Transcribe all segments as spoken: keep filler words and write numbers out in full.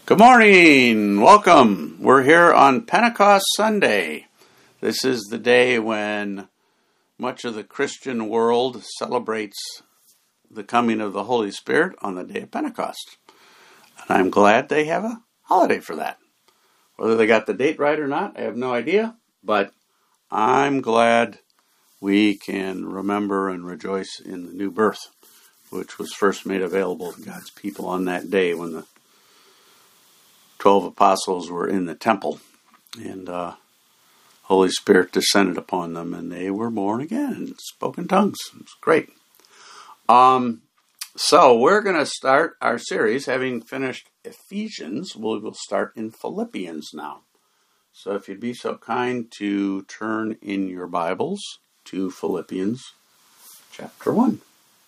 Good morning. Welcome. We're here on Pentecost Sunday. This is the day when much of the Christian world celebrates the coming of the Holy Spirit on the day of Pentecost. And I'm glad they have a holiday for that. Whether they got the date right or not, I have no idea. But I'm glad we can remember and rejoice in the new birth, which was first made available to God's people on that day when the Twelve apostles were in the temple, and uh, Holy Spirit descended upon them, and they were born again and spoke in tongues. It was great. Um, so we're going to start our series, having finished Ephesians. We will start in Philippians now. So if you'd be so kind to turn in your Bibles to Philippians chapter one.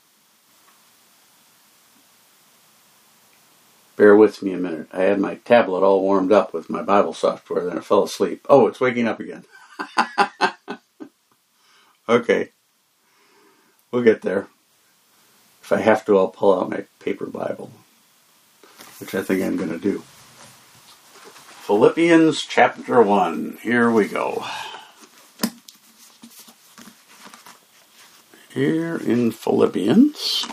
Bear with me a minute. I had my tablet all warmed up with my Bible software, then I fell asleep. Oh, it's waking up again. Okay. We'll get there. If I have to, I'll pull out my paper Bible, which I think I'm going to do. Philippians chapter one. Here we go. Here in Philippians.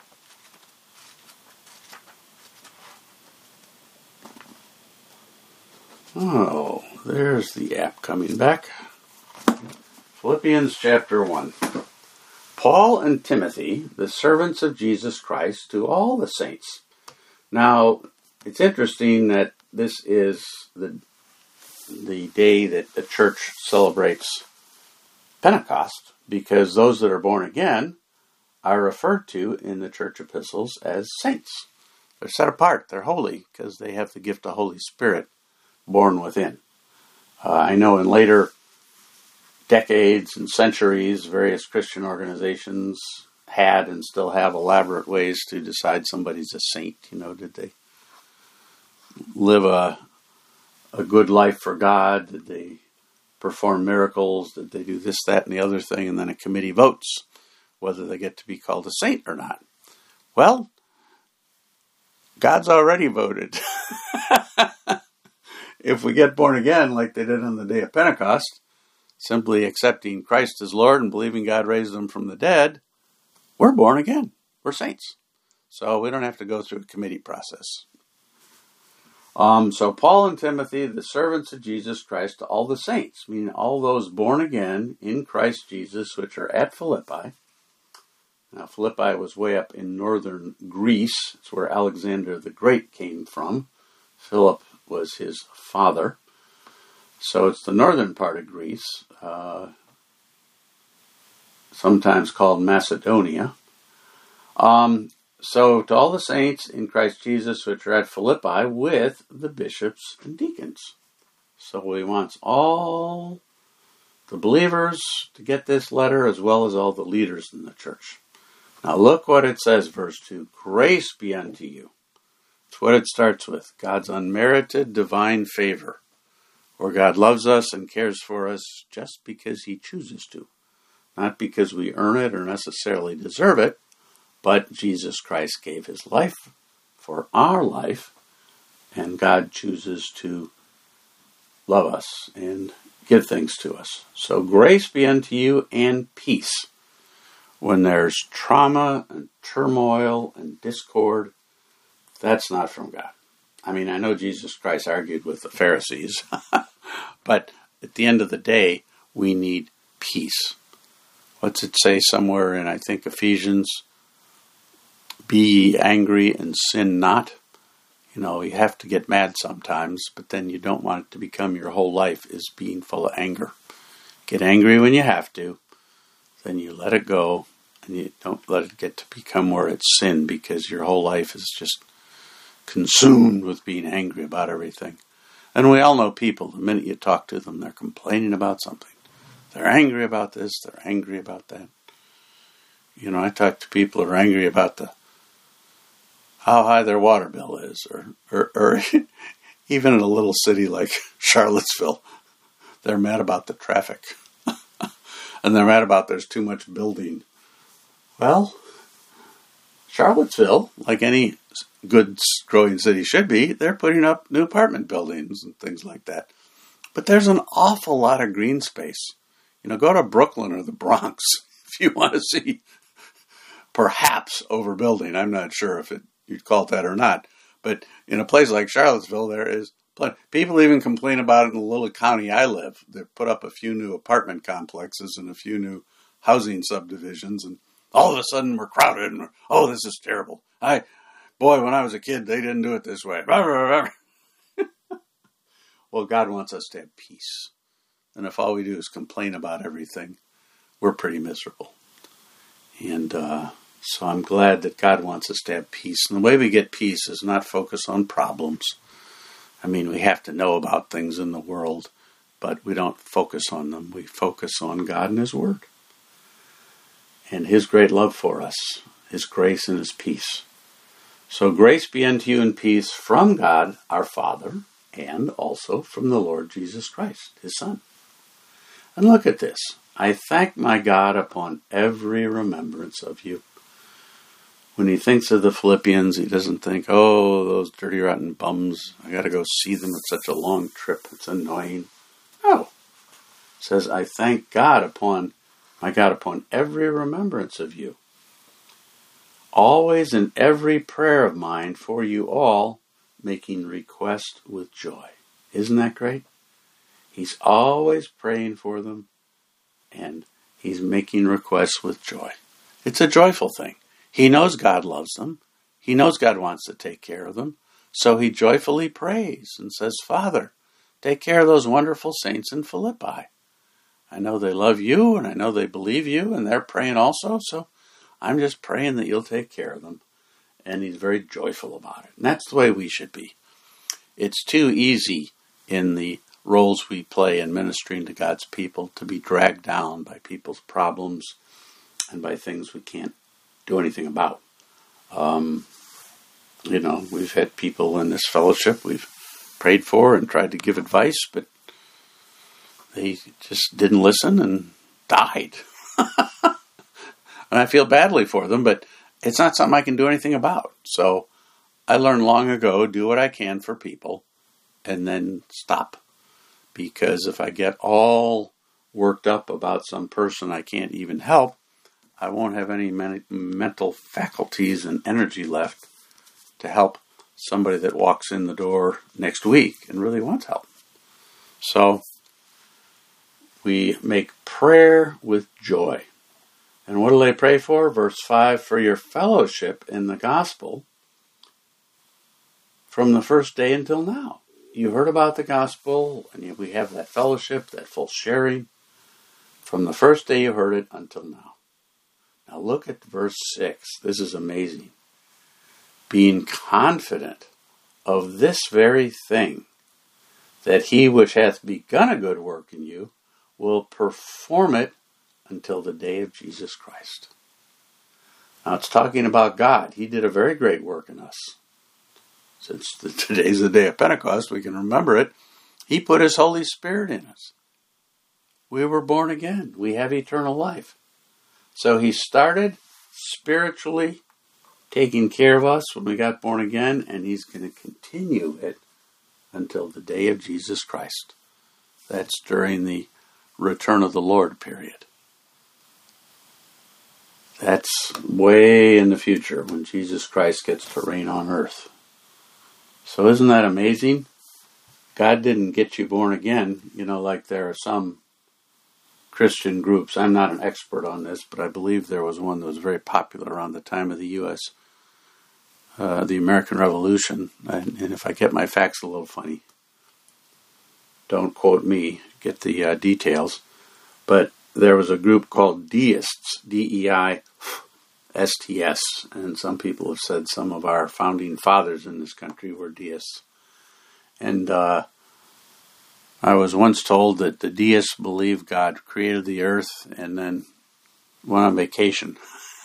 Oh, there's the app coming back. Philippians chapter one. Paul and Timothy, the servants of Jesus Christ, to all the saints. Now, it's interesting that this is the, the day that the church celebrates Pentecost, because those that are born again are referred to in the church epistles as saints. They're set apart. They're holy because they have the gift of Holy Spirit born within. Uh, I know in later decades and centuries, various Christian organizations had and still have elaborate ways to decide somebody's a saint. You know, did they live a a good life for God? Did they perform miracles? Did they do this, that, and the other thing? And then a committee votes whether they get to be called a saint or not. Well, God's already voted. If we get born again like they did on the day of Pentecost, simply accepting Christ as Lord and believing God raised him from the dead, we're born again. We're saints. So we don't have to go through a committee process. Um, so Paul and Timothy, the servants of Jesus Christ, to all the saints, meaning all those born again in Christ Jesus, which are at Philippi. Now, Philippi was way up in northern Greece. It's where Alexander the Great came from. Philip was his father. So it's the northern part of Greece, uh, sometimes called Macedonia. Um, so to all the saints in Christ Jesus which are at Philippi with the bishops and deacons. So he wants all the believers to get this letter as well as all the leaders in the church. Now look what it says, verse two. Grace be unto you. It's what it starts with. God's unmerited divine favor. Where God loves us and cares for us just because he chooses to. Not because we earn it or necessarily deserve it, but Jesus Christ gave his life for our life, and God chooses to love us and give things to us. So grace be unto you and peace. When there's trauma and turmoil and discord, that's not from God. I mean, I know Jesus Christ argued with the Pharisees, but at the end of the day, we need peace. What's it say somewhere in, I think, Ephesians? Be ye angry and sin not. You know, you have to get mad sometimes, but then you don't want it to become your whole life is being full of anger. Get angry when you have to, then you let it go, and you don't let it get to become where it's sin, because your whole life is just consumed with being angry about everything. And we all know people, the minute you talk to them, they're complaining about something. They're angry about this, they're angry about that. You know, I talk to people who are angry about the how high their water bill is, or, or, or even in a little city like Charlottesville, they're mad about the traffic. And they're mad about there's too much building. Well, Charlottesville, like any good growing city should be, they're putting up new apartment buildings and things like that. But there's an awful lot of green space. You know, go to Brooklyn or the Bronx if you want to see perhaps overbuilding. I'm not sure if it, you'd call it that or not. But in a place like Charlottesville, there is plenty. People even complain about it in the little county I live. They've put up a few new apartment complexes and a few new housing subdivisions, and all of a sudden we're crowded and we're, oh, this is terrible. I, boy, when I was a kid, they didn't do it this way. Well, God wants us to have peace. And if all we do is complain about everything, we're pretty miserable. And uh, so I'm glad that God wants us to have peace. And the way we get peace is not focus on problems. I mean, we have to know about things in the world, but we don't focus on them. We focus on God and His Word. And His great love for us, His grace and His peace. So grace be unto you and peace from God our Father, and also from the Lord Jesus Christ, His Son. And look at this. I thank my God upon every remembrance of you. When he thinks of the Philippians, he doesn't think, oh, those dirty, rotten bums. I got to go see them. It's such a long trip. It's annoying. No. It says, I thank God upon, my God upon every remembrance of you. Always in every prayer of mine for you all, making request with joy. Isn't that great? He's always praying for them, and he's making requests with joy. It's a joyful thing. He knows God loves them. He knows God wants to take care of them. So he joyfully prays and says, Father, take care of those wonderful saints in Philippi. I know they love you, and I know they believe you, and they're praying also, so I'm just praying that you'll take care of them. And he's very joyful about it. And that's the way we should be. It's too easy in the roles we play in ministering to God's people to be dragged down by people's problems and by things we can't do anything about. Um, you know, we've had people in this fellowship we've prayed for and tried to give advice, but they just didn't listen and died. And I feel badly for them, but it's not something I can do anything about. So I learned long ago, do what I can for people and then stop. Because if I get all worked up about some person I can't even help, I won't have any men- mental faculties and energy left to help somebody that walks in the door next week and really wants help. So we make prayer with joy. And what do they pray for? Verse five, for your fellowship in the gospel from the first day until now. You heard about the gospel, and we have that fellowship, that full sharing, from the first day you heard it until now. Now look at verse six. This is amazing. Being confident of this very thing, that he which hath begun a good work in you will perform it until the day of Jesus Christ. Now it's talking about God. He did a very great work in us. Since the, today's the day of Pentecost, we can remember it. He put His Holy Spirit in us. We were born again. We have eternal life. So He started spiritually taking care of us when we got born again, and He's going to continue it until the day of Jesus Christ. That's during the return of the Lord period. That's way in the future when Jesus Christ gets to reign on earth. So isn't that amazing? God didn't get you born again, you know, like there are some Christian groups. I'm not an expert on this, but I believe there was one that was very popular around the time of the U S, uh, the American Revolution. And, and if I get my facts a little funny, don't quote me, get the uh, details. But there was a group called Deists, D E I S T S, and some people have said some of our founding fathers in this country were deists. And uh, I was once told that the deists believe God created the earth and then went on vacation.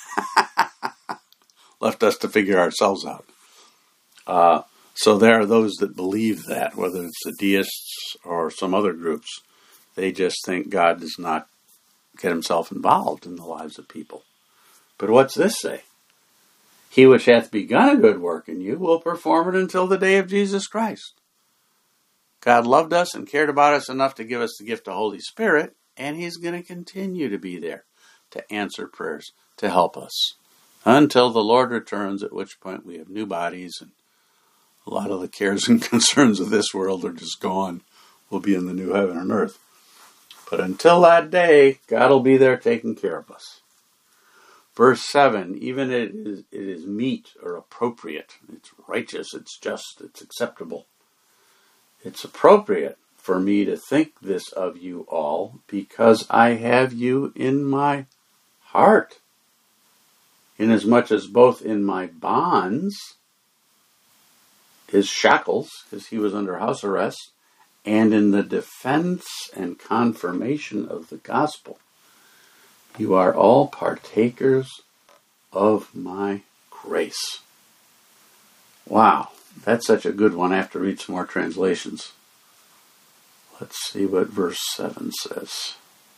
Left us to figure ourselves out. Uh, so there are those that believe that, whether it's the deists or some other groups. They just think God does not get Himself involved in the lives of people. But what's this say? He which hath begun a good work in you will perform it until the day of Jesus Christ. God loved us and cared about us enough to give us the gift of Holy Spirit, and He's going to continue to be there to answer prayers, to help us, until the Lord returns, at which point we have new bodies, and a lot of the cares and concerns of this world are just gone. We'll be in the new heaven and earth. But until that day, God will be there taking care of us. Verse seven, even it is, it is meet or appropriate. It's righteous, it's just, it's acceptable. It's appropriate for me to think this of you all, because I have you in my heart, inasmuch as both in my bonds, his shackles, because he was under house arrest, and in the defense and confirmation of the gospel, you are all partakers of my grace. Wow, that's such a good one. I have to read some more translations. Let's see what verse seven says.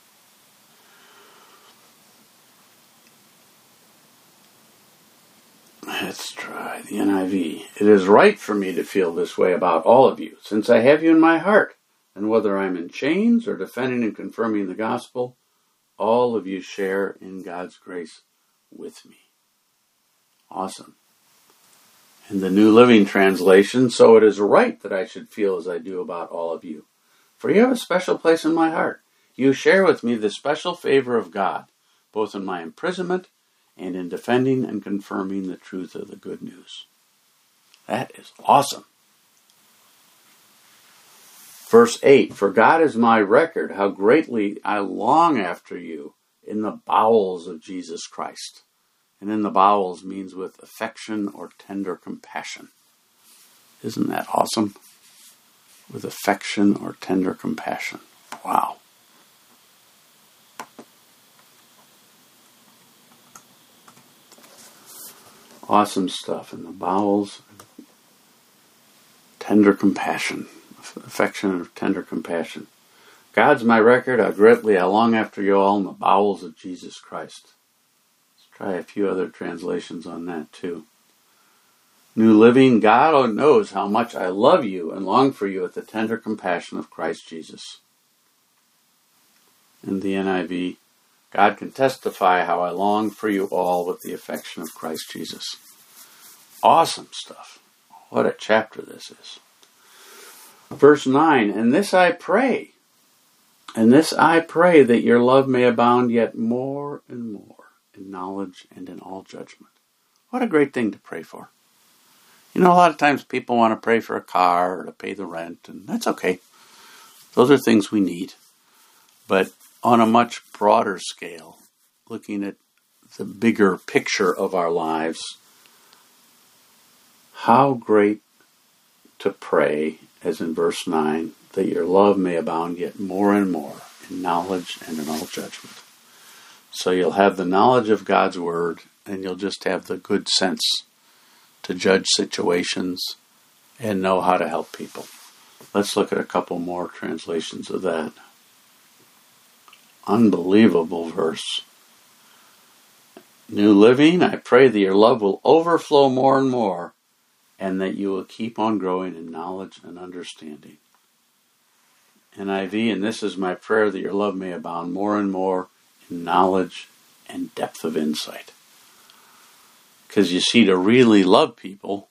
Let's try the N I V. It is right for me to feel this way about all of you, since I have you in my heart, and whether I'm in chains or defending and confirming the gospel, all of you share in God's grace with me. Awesome. In the New Living Translation, so it is right that I should feel as I do about all of you, for you have a special place in my heart. You share with me the special favor of God, both in my imprisonment and in defending and confirming the truth of the good news. That is awesome. Verse eight, for God is my record, how greatly I long after you in the bowels of Jesus Christ. And in the bowels means with affection or tender compassion. Isn't that awesome? With affection or tender compassion. Wow. Awesome stuff. In the bowels, tender compassion. Affection or tender compassion. God's my record, how greatly I long after you all in the bowels of Jesus Christ. Let's try a few other translations on that too. New Living, God knows how much I love you and long for you with the tender compassion of Christ Jesus. In the N I V, God can testify how I long for you all with the affection of Christ Jesus. Awesome stuff. What a chapter this is. Verse nine, and this I pray, and this I pray that your love may abound yet more and more in knowledge and in all judgment. What a great thing to pray for. You know, a lot of times people want to pray for a car or to pay the rent, and that's okay. Those are things we need. But on a much broader scale, looking at the bigger picture of our lives, how great to pray, as in verse nine, that your love may abound yet more and more in knowledge and in all judgment. So you'll have the knowledge of God's word, and you'll just have the good sense to judge situations and know how to help people. Let's look at a couple more translations of that. Unbelievable verse. New Living, I pray that your love will overflow more and more, and that you will keep on growing in knowledge and understanding. N I V, and this is my prayer, that your love may abound more and more in knowledge and depth of insight. Because you see, to really love people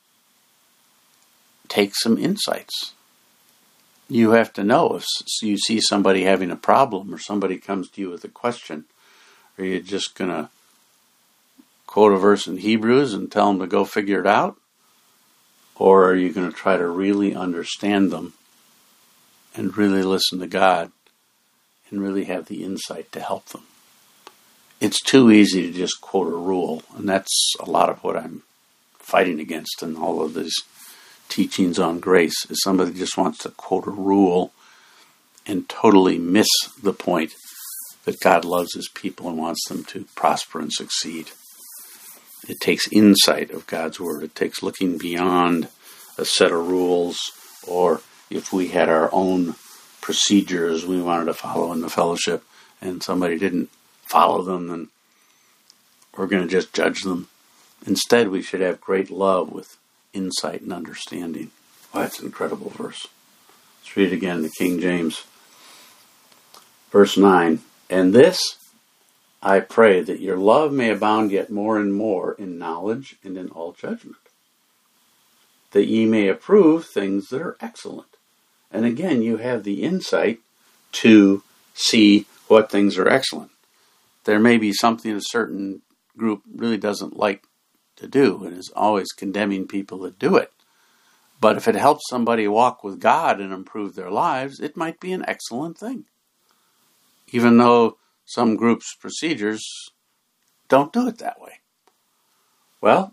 takes some insights. You have to know if you see somebody having a problem, or somebody comes to you with a question, are you just going to quote a verse in Hebrews and tell them to go figure it out? Or are you going to try to really understand them and really listen to God and really have the insight to help them? It's too easy to just quote a rule, and that's a lot of what I'm fighting against in all of these teachings on grace, is somebody just wants to quote a rule and totally miss the point that God loves his people and wants them to prosper and succeed. It takes insight of God's word. It takes looking beyond a set of rules, or if we had our own procedures we wanted to follow in the fellowship and somebody didn't follow them, then we're going to just judge them. Instead, we should have great love with insight and understanding. Well, that's an incredible verse. Let's read it again in the King James. Verse nine. And this I pray, that your love may abound yet more and more in knowledge and in all judgment, that ye may approve things that are excellent. And again, you have the insight to see what things are excellent. There may be something a certain group really doesn't like to do and is always condemning people that do it. But if it helps somebody walk with God and improve their lives, it might be an excellent thing. Even though some groups' procedures don't do it that way. Well,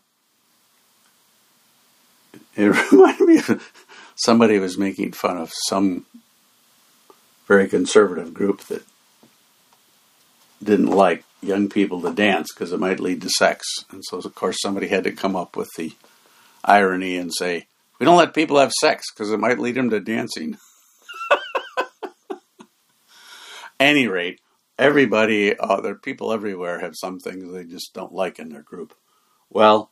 it reminded me of somebody was making fun of some very conservative group that didn't like young people to dance because it might lead to sex. And so, of course, somebody had to come up with the irony and say, we don't let people have sex because it might lead them to dancing. Any rate, everybody, uh, there are people everywhere have some things they just don't like in their group. Well,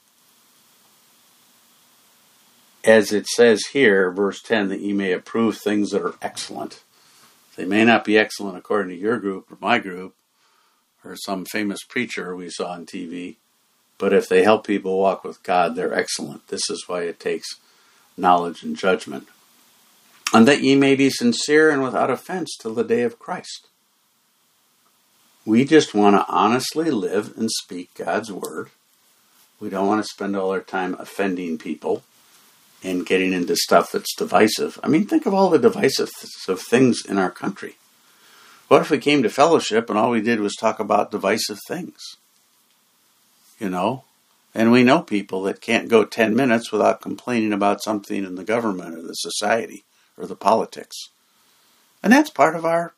as it says here, verse ten, that ye may approve things that are excellent. They may not be excellent according to your group or my group or some famous preacher we saw on T V, but if they help people walk with God, they're excellent. This is why it takes knowledge and judgment. And that ye may be sincere and without offense till the day of Christ. We just want to honestly live and speak God's word. We don't want to spend all our time offending people and getting into stuff that's divisive. I mean, think of all the divisive things in our country. What if we came to fellowship and all we did was talk about divisive things? You know? And we know people that can't go ten minutes without complaining about something in the government or the society or the politics. And that's part of our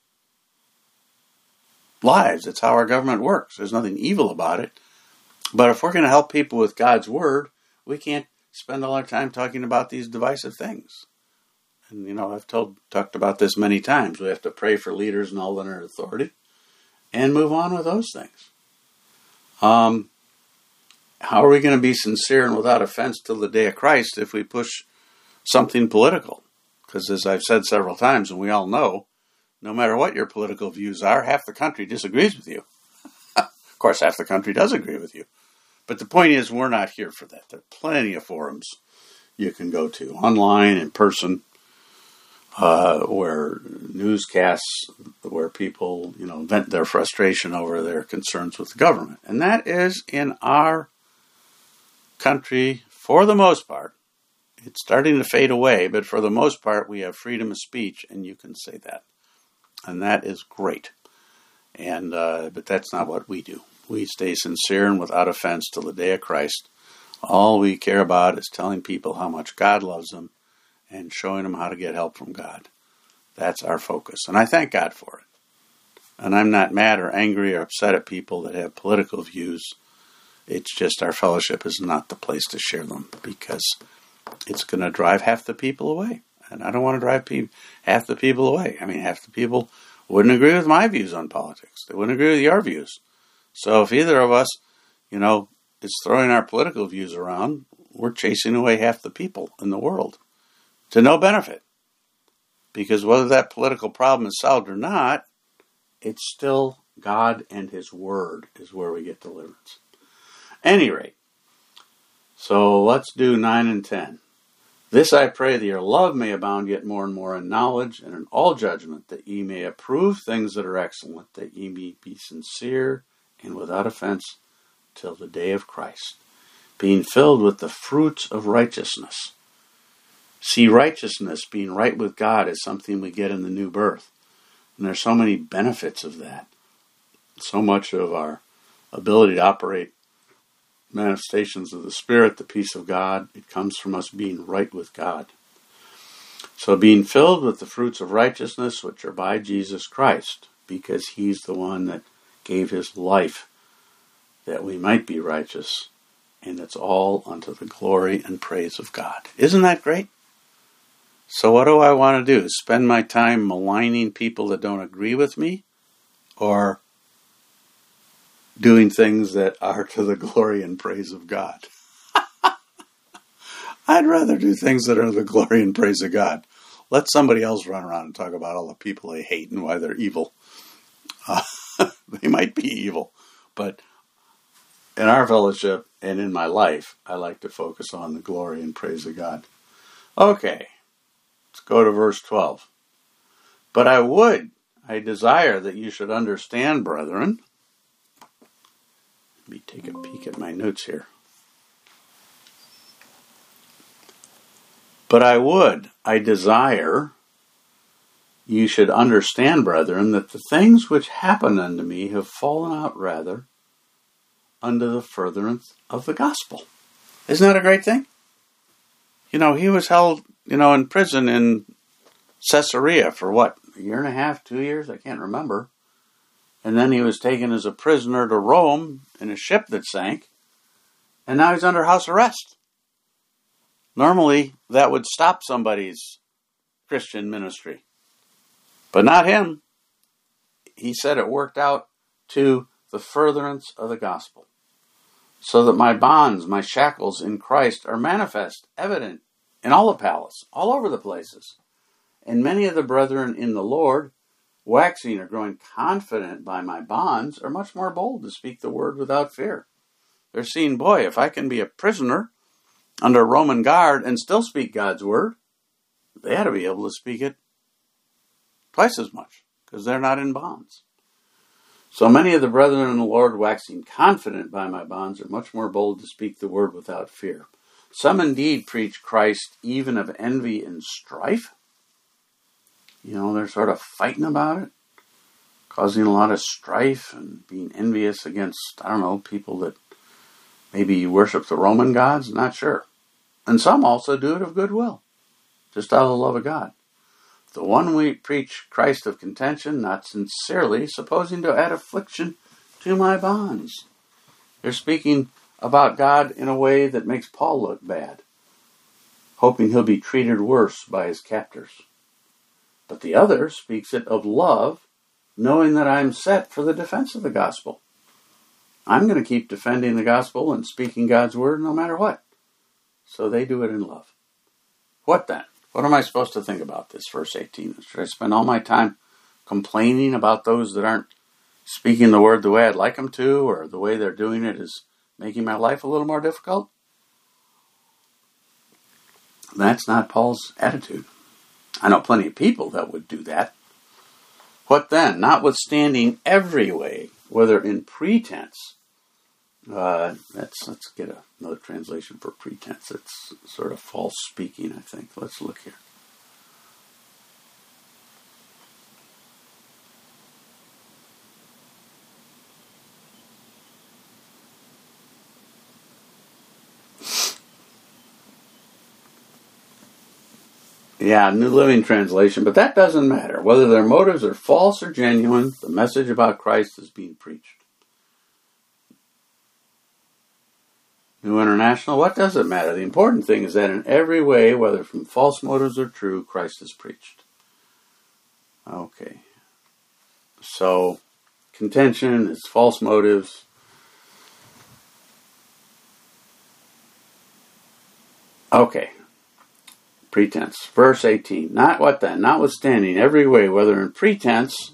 lives. It's how our government works. There's nothing evil about it. But if we're going to help people with God's word, we can't spend all our time talking about these divisive things. And, you know, I've told, talked about this many times. We have to pray for leaders and all in our authority and move on with those things. Um, how are we going to be sincere and without offense till the day of Christ if we push something political? Because as I've said several times, and we all know, no matter what your political views are, half the country disagrees with you. Of course, half the country does agree with you. But the point is, we're not here for that. There are plenty of forums you can go to, online, in person, uh, where newscasts, where people, you know, vent their frustration over their concerns with the government. And that is in our country, for the most part. It's starting to fade away, but for the most part, we have freedom of speech, and you can say that. And that is great. And uh, but that's not what we do. We stay sincere and without offense till the day of Christ. All we care about is telling people how much God loves them and showing them how to get help from God. That's our focus. And I thank God for it. And I'm not mad or angry or upset at people that have political views. It's just our fellowship is not the place to share them because it's going to drive half the people away. And I don't want to drive pe- half the people away. I mean, half the people wouldn't agree with my views on politics. They wouldn't agree with your views. So if either of us, you know, is throwing our political views around, we're chasing away half the people in the world to no benefit. Because whether that political problem is solved or not, it's still God and His Word is where we get deliverance. Any rate, so let's do nine and ten. This I pray, that your love may abound yet more and more in knowledge and in all judgment, that ye may approve things that are excellent, that ye may be sincere and without offense till the day of Christ, being filled with the fruits of righteousness. See, righteousness, being right with God, is something we get in the new birth. And there's so many benefits of that. So much of our ability to operate manifestations of the Spirit, the peace of God, it comes from us being right with God. So being filled with the fruits of righteousness, which are by Jesus Christ, because He's the one that gave His life that we might be righteous, and it's all unto the glory and praise of God. Isn't that great? So what do I want to do? Spend my time maligning people that don't agree with me? Or doing things that are to the glory and praise of God. I'd rather do things that are the glory and praise of God. Let somebody else run around and talk about all the people they hate and why they're evil. Uh, they might be evil, but in our fellowship and in my life, I like to focus on the glory and praise of God. Okay, let's go to verse twelve. But I would, I desire that you should understand, brethren. Let me take a peek at my notes here. But I would, I desire, you should understand, brethren, that the things which happen unto me have fallen out rather unto the furtherance of the gospel. Isn't that a great thing? You know, he was held, you know, in prison in Caesarea for what, a year and a half, two years? I can't remember. And then he was taken as a prisoner to Rome in a ship that sank. And now he's under house arrest. Normally, that would stop somebody's Christian ministry. But not him. He said it worked out to the furtherance of the gospel, so that my bonds, my shackles in Christ are manifest, evident in all the palace, all over the places. And many of the brethren in the Lord, waxing or growing confident by my bonds, are much more bold to speak the word without fear. They're seeing, boy, if I can be a prisoner under a Roman guard and still speak God's word, they ought to be able to speak it twice as much, because they're not in bonds. So many of the brethren in the Lord, waxing confident by my bonds, are much more bold to speak the word without fear. Some indeed preach Christ even of envy and strife. You know, they're sort of fighting about it, causing a lot of strife and being envious against, I don't know, people that maybe worship the Roman gods, not sure. And some also do it of goodwill, just out of the love of God. The one we preach Christ of contention, not sincerely, supposing to add affliction to my bonds. They're speaking about God in a way that makes Paul look bad, hoping he'll be treated worse by his captors. But the other speaks it of love, knowing that I am set for the defense of the gospel. I'm going to keep defending the gospel and speaking God's word no matter what. So they do it in love. What then? What am I supposed to think about this? Verse eighteen. Should I spend all my time complaining about those that aren't speaking the word the way I'd like them to, or the way they're doing it is making my life a little more difficult? That's not Paul's attitude. I know plenty of people that would do that. What then? Notwithstanding every way, whether in pretense, uh, that's, let's get a, another translation for pretense. It's sort of false speaking, I think. Let's look here. Yeah, New Living Translation, but that doesn't matter. Whether their motives are false or genuine, the message about Christ is being preached. New International, what does it matter? The important thing is that in every way, whether from false motives or true, Christ is preached. Okay. So, contention is false motives. Okay. Pretense. Verse eighteen. Not what then? Notwithstanding every way, whether in pretense,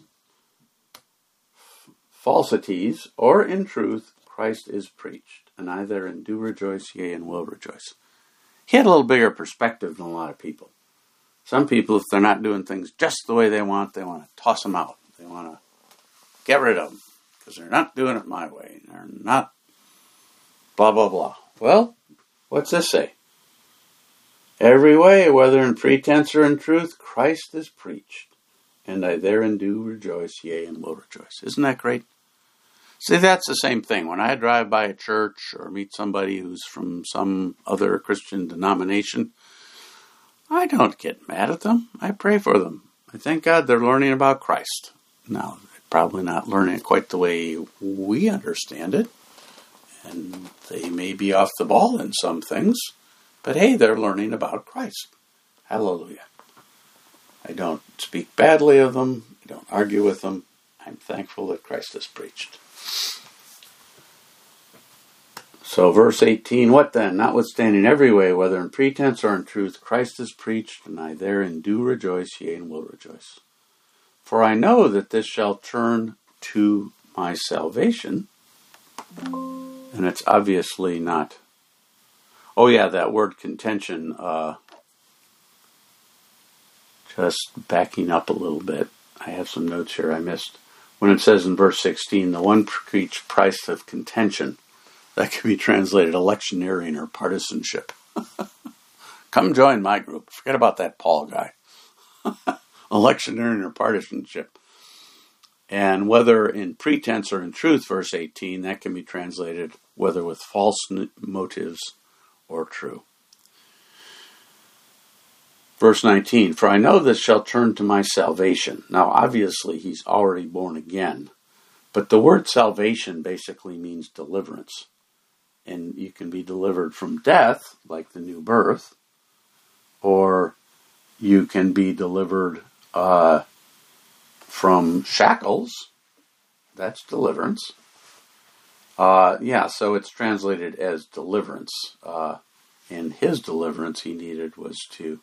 falsities, or in truth, Christ is preached. And I therein do rejoice, yea, and will rejoice. He had a little bigger perspective than a lot of people. Some people, if they're not doing things just the way they want, they want to toss them out. They want to get rid of them because they're not doing it my way. They're not blah, blah, blah. Well, what's this say? Every way, whether in pretense or in truth, Christ is preached. And I therein do rejoice, yea, and will rejoice. Isn't that great? See, that's the same thing. When I drive by a church or meet somebody who's from some other Christian denomination, I don't get mad at them. I pray for them. I thank God they're learning about Christ. Now, they're probably not learning it quite the way we understand it. And they may be off the ball in some things. But hey, they're learning about Christ. Hallelujah. I don't speak badly of them. I don't argue with them. I'm thankful that Christ is preached. So verse eighteen, what then? Notwithstanding every way, whether in pretense or in truth, Christ is preached, and I therein do rejoice, yea, and will rejoice. For I know that this shall turn to my salvation. And it's obviously not. Oh yeah, that word contention, uh, just backing up a little bit. I have some notes here I missed. When it says in verse sixteen, the one preached price of contention. That can be translated electioneering or partisanship. Come join my group. Forget about that Paul guy. Electioneering or partisanship. And whether in pretense or in truth, verse eighteen, that can be translated whether with false motives or true. Verse nineteen, for I know this shall turn to my salvation. Now obviously he's already born again. But the word salvation basically means deliverance. And you can be delivered from death, like the new birth, or you can be delivered uh, from shackles. That's deliverance. Uh, yeah, so it's translated as deliverance. Uh, and his deliverance he needed was to,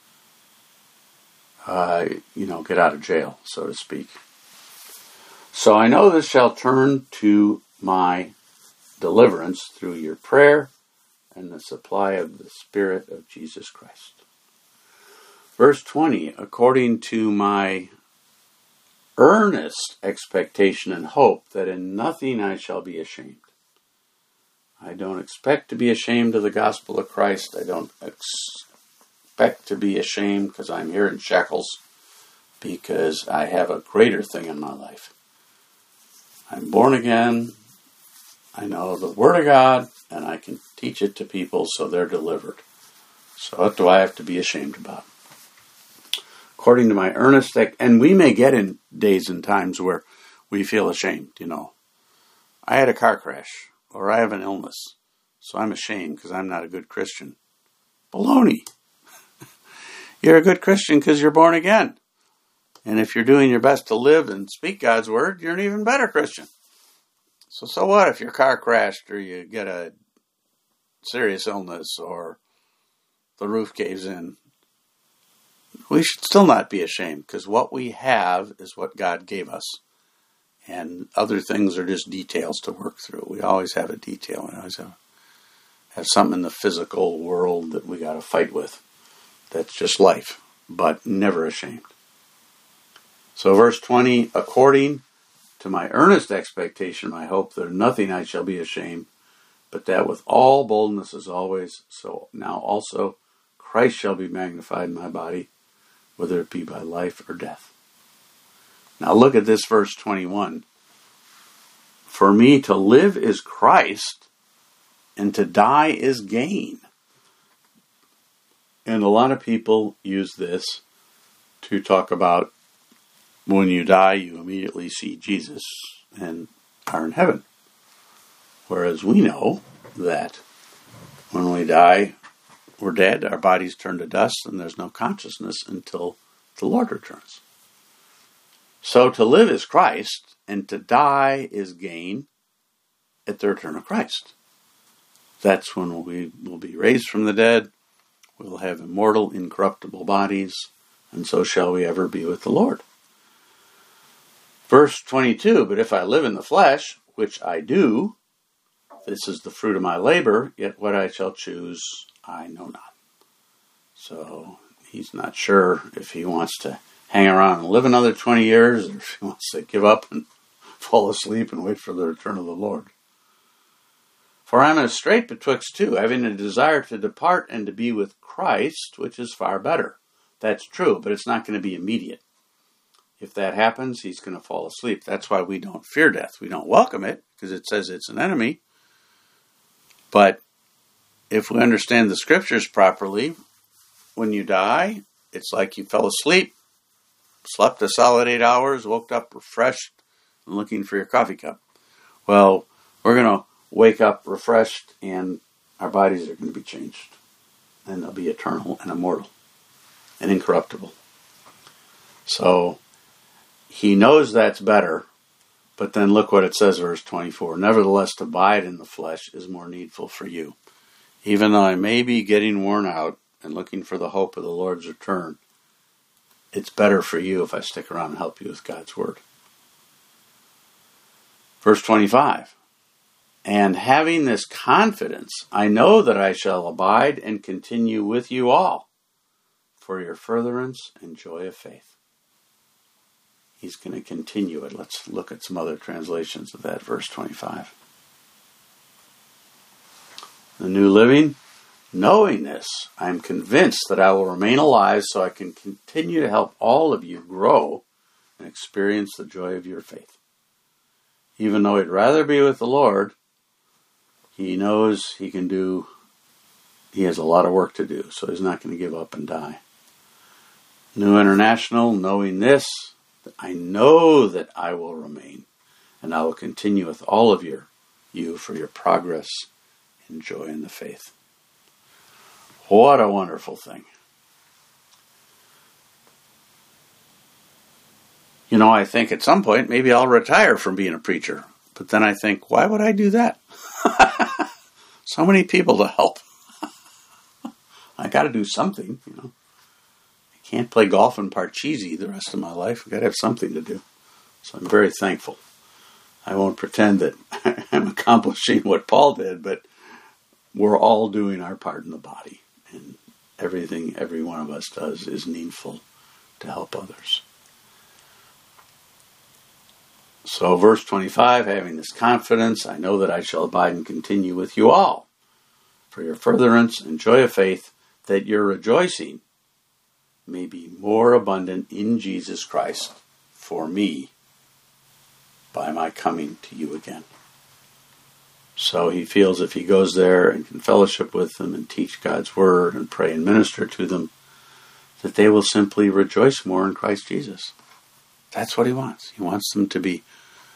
uh, you know, get out of jail, so to speak. So I know this shall turn to my deliverance through your prayer and the supply of the Spirit of Jesus Christ. Verse twenty, according to my earnest expectation and hope that in nothing I shall be ashamed. I don't expect to be ashamed of the gospel of Christ. I don't expect to be ashamed because I'm here in shackles, because I have a greater thing in my life. I'm born again. I know the Word of God, and I can teach it to people so they're delivered. So what do I have to be ashamed about? According to my earnest, and we may get in days and times where we feel ashamed, you know. I had a car crash, or I have an illness, so I'm ashamed because I'm not a good Christian. Baloney. You're a good Christian because you're born again. And if you're doing your best to live and speak God's Word, you're an even better Christian. So, so what if your car crashed or you get a serious illness or the roof caves in? We should still not be ashamed because what we have is what God gave us. And other things are just details to work through. We always have a detail. We always have, have something in the physical world that we got to fight with. That's just life, but never ashamed. So verse twenty, according to my earnest expectation, my hope, that nothing I shall be ashamed, but that with all boldness as always, so now also Christ shall be magnified in my body, whether it be by life or death. Now look at this verse twenty-one. For me to live is Christ, and to die is gain. And a lot of people use this to talk about when you die, you immediately see Jesus and are in heaven. Whereas we know that when we die, we're dead, our bodies turn to dust, and there's no consciousness until the Lord returns. So to live is Christ, and to die is gain at the return of Christ. That's when we will be raised from the dead, we'll have immortal, incorruptible bodies, and so shall we ever be with the Lord. Verse twenty-two, but if I live in the flesh, which I do, this is the fruit of my labor, yet what I shall choose, I know not. So he's not sure if he wants to hang around and live another twenty years, or if he wants to give up and fall asleep and wait for the return of the Lord. For I am in a strait betwixt two, having a desire to depart and to be with Christ, which is far better. That's true, but it's not going to be immediate. If that happens, he's going to fall asleep. That's why we don't fear death. We don't welcome it, because it says it's an enemy. But if we understand the scriptures properly, when you die, it's like you fell asleep, slept a solid eight hours, woke up refreshed, and looking for your coffee cup. Well, we're going to wake up refreshed, and our bodies are going to be changed. And they'll be eternal and immortal and incorruptible. So he knows that's better, But then look what it says, verse twenty-four. Nevertheless, to abide in the flesh is more needful for you. Even though I may be getting worn out and looking for the hope of the Lord's return, it's better for you if I stick around and help you with God's word. Verse twenty-five. And having this confidence, I know that I shall abide and continue with you all for your furtherance and joy of faith. He's going to continue it. Let's look at some other translations of that, verse twenty-five. The New Living, knowing this, I am convinced that I will remain alive so I can continue to help all of you grow and experience the joy of your faith. Even though he'd rather be with the Lord, he knows he can do, he has a lot of work to do, so he's not going to give up and die. New International, knowing this, I know that I will remain, and I will continue with all of your, you for your progress and joy in the faith. What a wonderful thing. You know, I think at some point maybe I'll retire from being a preacher. But then I think, why would I do that? So many people to help. I got to do something, you know. I can't play golf and Parcheesi the rest of my life. I've got to have something to do. So I'm very thankful. I won't pretend that I'm accomplishing what Paul did, but we're all doing our part in the body. And everything every one of us does is needful to help others. So verse twenty-five, having this confidence, I know that I shall abide and continue with you all for your furtherance and joy of faith, that your rejoicing may be more abundant in Jesus Christ for me by my coming to you again. So he feels if he goes there and can fellowship with them and teach God's word and pray and minister to them, that they will simply rejoice more in Christ Jesus. That's what he wants. He wants them to be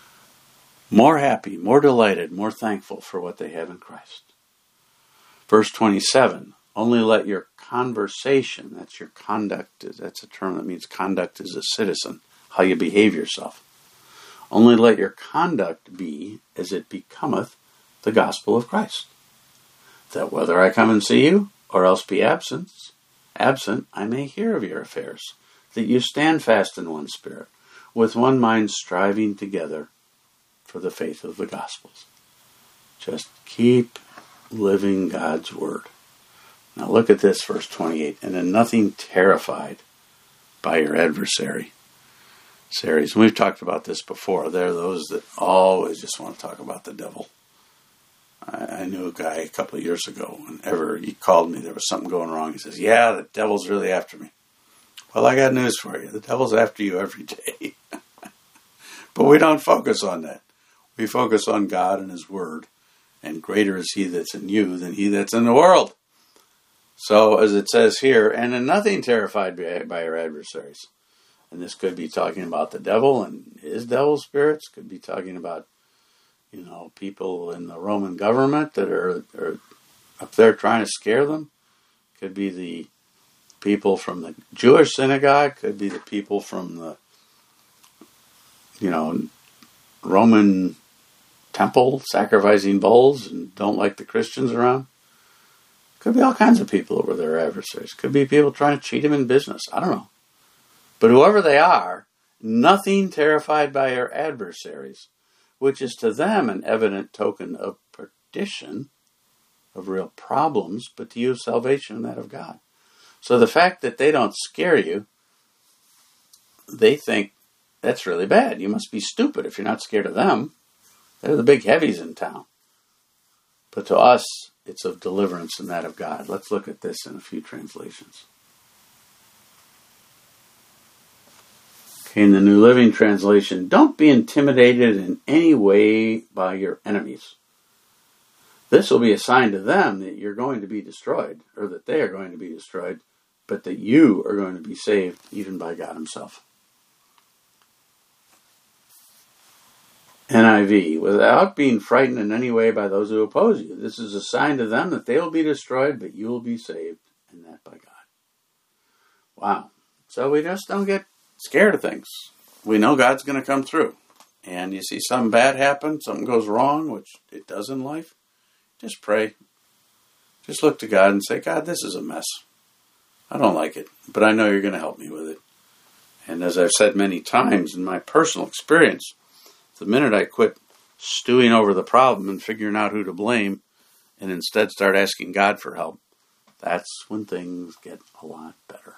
more happy, more delighted, more thankful for what they have in Christ. Verse twenty-seven, only let your conversation, that's your conduct, that's a term that means conduct as a citizen, how you behave yourself. Only let your conduct be as it becometh the gospel of Christ, that whether I come and see you, or else be absent, absent, I may hear of your affairs, that you stand fast in one spirit, with one mind striving together for the faith of the Gospels. Just keep living God's word. Now look at this, verse twenty-eight. And in nothing terrified by your adversary. Series. And we've talked about this before. There are those that always just want to talk about the devil. I, I knew a guy a couple of years ago, whenever he called me, there was something going wrong. He says, yeah, the devil's really after me. Well, I got news for you. The devil's after you every day. But we don't focus on that. We focus on God and his word. And greater is he that's in you than he that's in the world. So, as it says here, and in nothing terrified by, by your adversaries. And this could be talking about the devil and his devil spirits. Could be talking about, you know, people in the Roman government that are, are up there trying to scare them. Could be the people from the Jewish synagogue. Could be the people from the, you know, Roman temple sacrificing bulls and don't like the Christians around. Could be all kinds of people who were their adversaries. Could be people trying to cheat him in business. I don't know. But whoever they are, nothing terrified by your adversaries, which is to them an evident token of perdition, of real problems, but to you of salvation and that of God. So the fact that they don't scare you, they think that's really bad. You must be stupid if you're not scared of them. They're the big heavies in town. But to us, it's of deliverance and that of God. Let's look at this in a few translations. Okay, in the New Living Translation, don't be intimidated in any way by your enemies. This will be a sign to them that you're going to be destroyed, or that they are going to be destroyed, but that you are going to be saved even by God himself. N I V, without being frightened in any way by those who oppose you. This is a sign to them that they will be destroyed, but you will be saved, and that by God. Wow. So we just don't get scared of things. We know God's going to come through. and you see something bad happen, something goes wrong, which it does in life, just pray. Just look to God and say, God, this is a mess. I don't like it, but I know you're going to help me with it. And as I've said many times in my personal experience, the minute I quit stewing over the problem and figuring out who to blame and instead start asking God for help, that's when things get a lot better.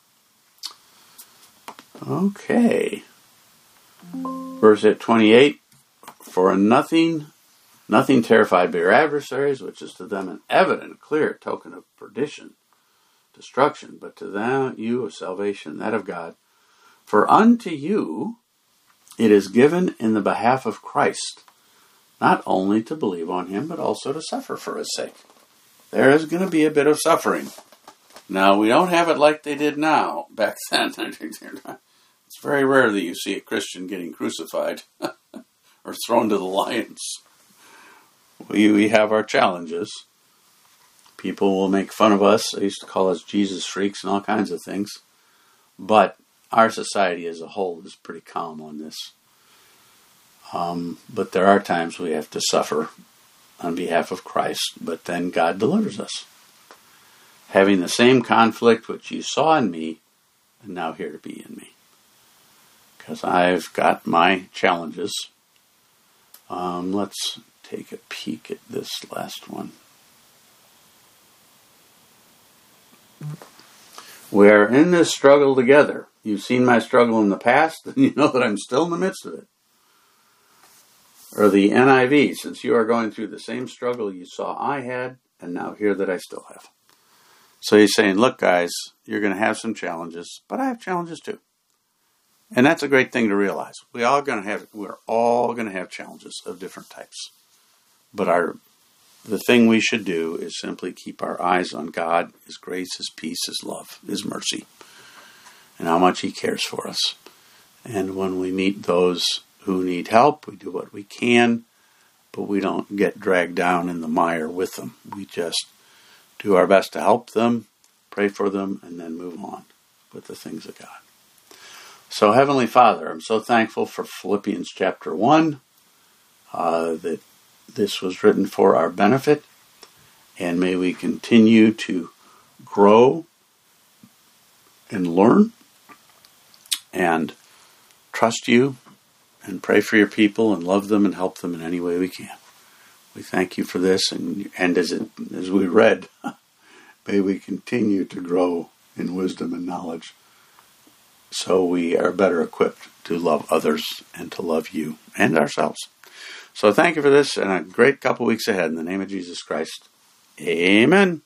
Okay. Verse twenty-eight, for nothing, nothing terrified by your adversaries, which is to them an evident, clear token of perdition, destruction, but to them you of salvation, that of God. For unto you it is given in the behalf of Christ, not only to believe on him, but also to suffer for his sake. There is going to be a bit of suffering. Now, we don't have it like they did now, back then. It's very rare that you see a Christian getting crucified or thrown to the lions. We, we have our challenges. People will make fun of us. They used to call us Jesus freaks and all kinds of things. But our society as a whole is pretty calm on this. Um, but there are times we have to suffer on behalf of Christ, but then God delivers us. Having the same conflict which you saw in me, and now here to be in me. Because I've got my challenges. Um, let's take a peek at this last one. We are in this struggle together. You've seen my struggle in the past, and you know that I'm still in the midst of it. Or the N I V, since you are going through the same struggle you saw I had, and now hear that I still have. So he's saying, look guys, you're going to have some challenges, but I have challenges too. And that's a great thing to realize. We all going to have, we're all going to have challenges of different types. But our the thing we should do is simply keep our eyes on God, His grace, His peace, His love, His mercy, and how much He cares for us. And when we meet those who need help, we do what we can, but we don't get dragged down in the mire with them. We just do our best to help them, pray for them, and then move on with the things of God. So, Heavenly Father, I'm so thankful for Philippians chapter one, uh, that this was written for our benefit, and may we continue to grow and learn and trust you and pray for your people and love them and help them in any way we can. We thank you for this, and, and as it, as we read, may we continue to grow in wisdom and knowledge so we are better equipped to love others and to love you and ourselves. So thank you for this, and a great couple weeks ahead in the name of Jesus Christ. Amen.